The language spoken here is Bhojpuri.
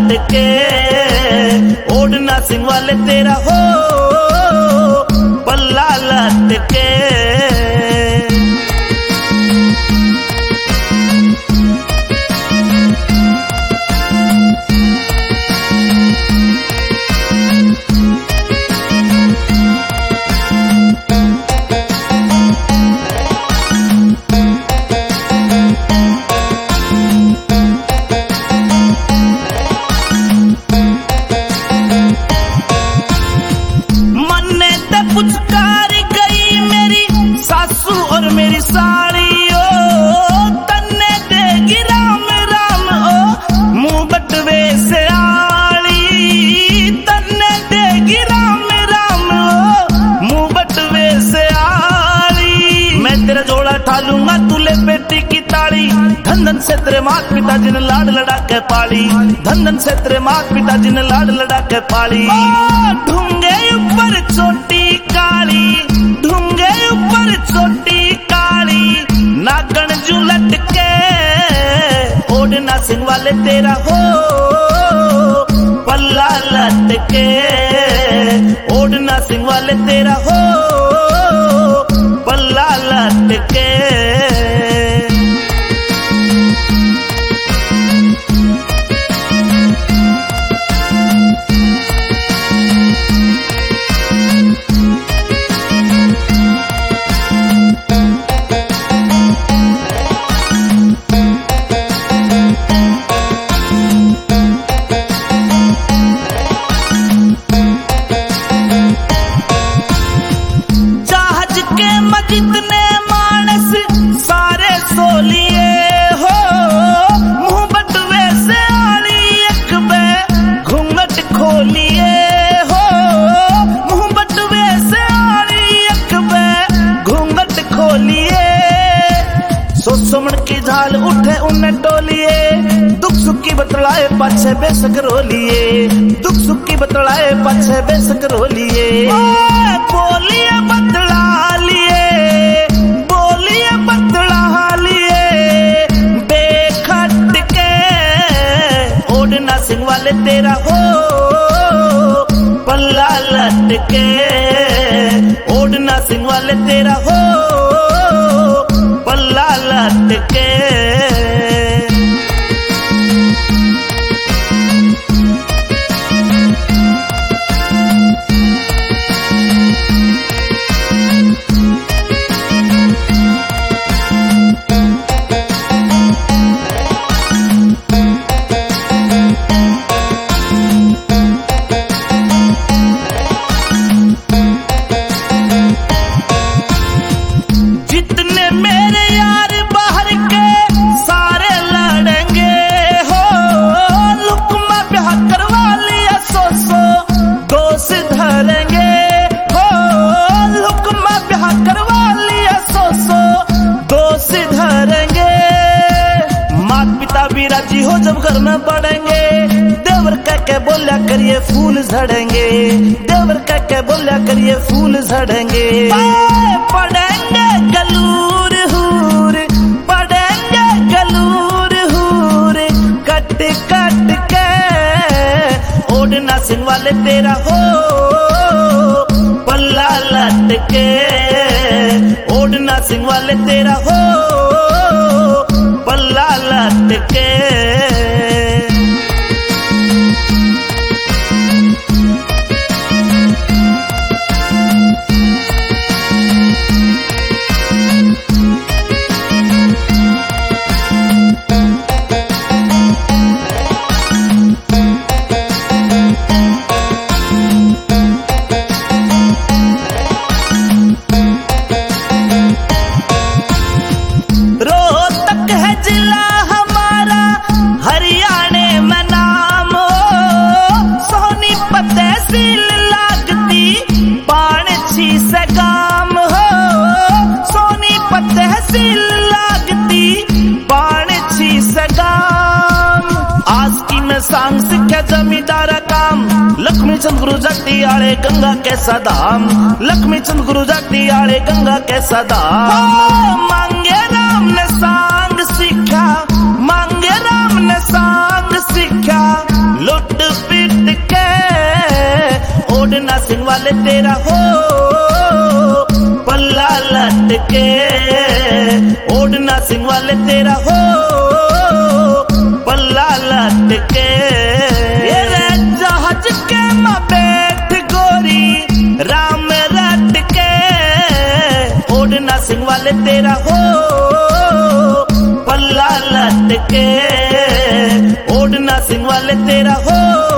लटके ओढ़ना सिंह वाले तेरा हो पल्ला लटके। पुचकार गई मेरी सासू और मेरी साड़ी ओ तन्ने देगी राम राम ओ मुंह बटवे से आली तन्ने देगी राम राम ओ मुंह बटवे से आली। मैं तेरा जोड़ा ठा लूंगा तूले बेटी की ताड़ी धन धन से तेरे मात पिता जिन लाड लड़ा के पाली धन धन से तेरे मात पिता जिन लाड लड़ा के पाली। ढूंगे ऊपर चोटी काली ढूंगे ऊपर चोटी काली नागण जू लटके ओढ़ना सिंह वाले तेरा हो पल्ला लटके ओढ़ना सिंह वाले तेरा हो पल्ला लटके। जितने मानस सारे सोलिए हो मुंह बटवे से आली एक बे घूंघट खोलिए हो मुंह बटवे से आली एक बे घूंघट खोलिए। सोमण की झाल उठे उन्हें टोलिए दुख सुख की बतलाए पाछे बेसक रोलिए दुख सुख की बतलाए पाछे बेसक रोलिए। बोलिए बतला लिए बतला लिए बेखट के ओढ़ना सिंह वाले तेरा हो पल्ला लटके ओढ़ना सिंह वाले तेरा हो पल्ला लटके। राजी हो जब घर में पड़ेंगे देवर कह के बोलिया करिए फूल झड़ेंगे देवर कह के बोलिया करिए फूल झड़ेंगे। पड़ेंगे गलूर हूर पड़ेंगे गलूर हूर कट कट के ओढ़ना सिंह वाले तेरा हो पल्ला लटके ओढ़ना सिंह वाले तेरा हो पल्ला लटके। रोहतक है जिला हमारा हरियाणे में नाम हो सोनीपत तहसील लागती पाणछी से गाम हो सोनीपत तहसील लागती पाणछी से गाम। आज की मैं सांग सिक्ख्या जमींदार काम लक्ष्मी चंद गुरु जाती आले गंगा के सदाम लक्ष्मी चंद गुरु जाती आले गंगा के सदाम। मांगे राम ने सांग सीखा मांगे राम ने सांग सीखा लुट सिंह वाले तेरा हो पल्ला लटके, ओढ़ना सिंह वाले तेरा हो पल्ला लटके। जहाज के माँ बैठ गोरी राम रटके, ओढ़ना सिंह वाले तेरा हो पल्ला लटके, ओढ़ना सिंह वाले तेरा हो